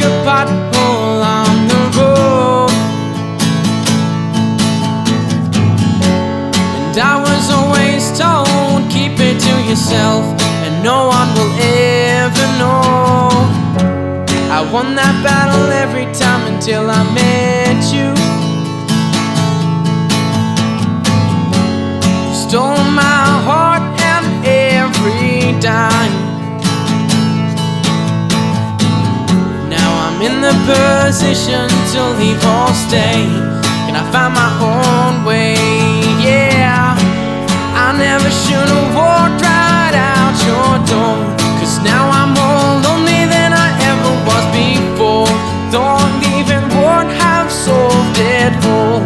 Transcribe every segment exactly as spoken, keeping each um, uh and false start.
a pothole on the road. And I was always told, keep it to yourself, and no one will ever know. I won that battle every time until I met you. You stole my heart and every dime. Now I'm in the position to leave or stay. Can I find my own way? Yeah, I never should have walked right out your door, 'cause now I'm more lonely than I ever was before. Thought leaving would have solved it all,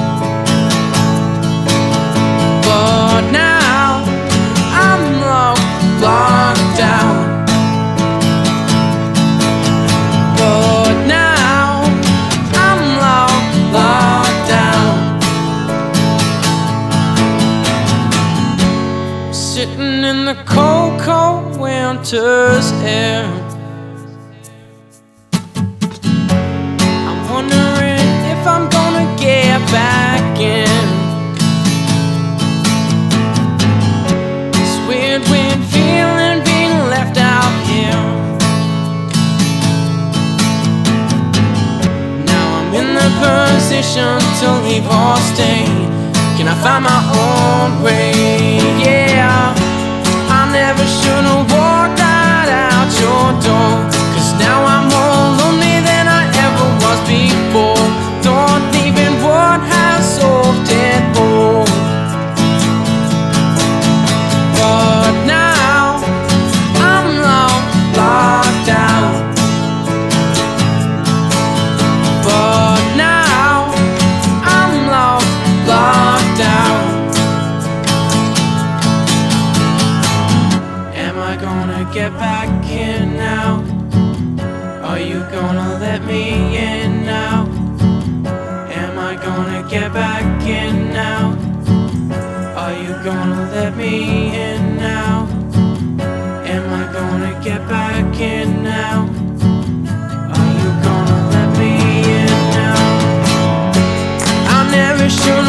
but now I'm locked, locked down. But now I'm locked, locked down. Sitting in the cold, cold winter's air, I'm wondering if I'm gonna get back in. This weird, weird feeling being left out here. Now I'm in the position to leave or stay. Can I find my own way? Yeah, I never should have walked right out your door, 'cause now I'm more lonely than I ever was before. Thought leaving would have solved it all, but now I'm locked, locked down. But now I'm locked, locked down. Am I gonna get back in now? Are you gonna let me in now? Am I gonna get back in now? Are you gonna let me in now? Am I gonna get back in now? Are you gonna let me in now? I never should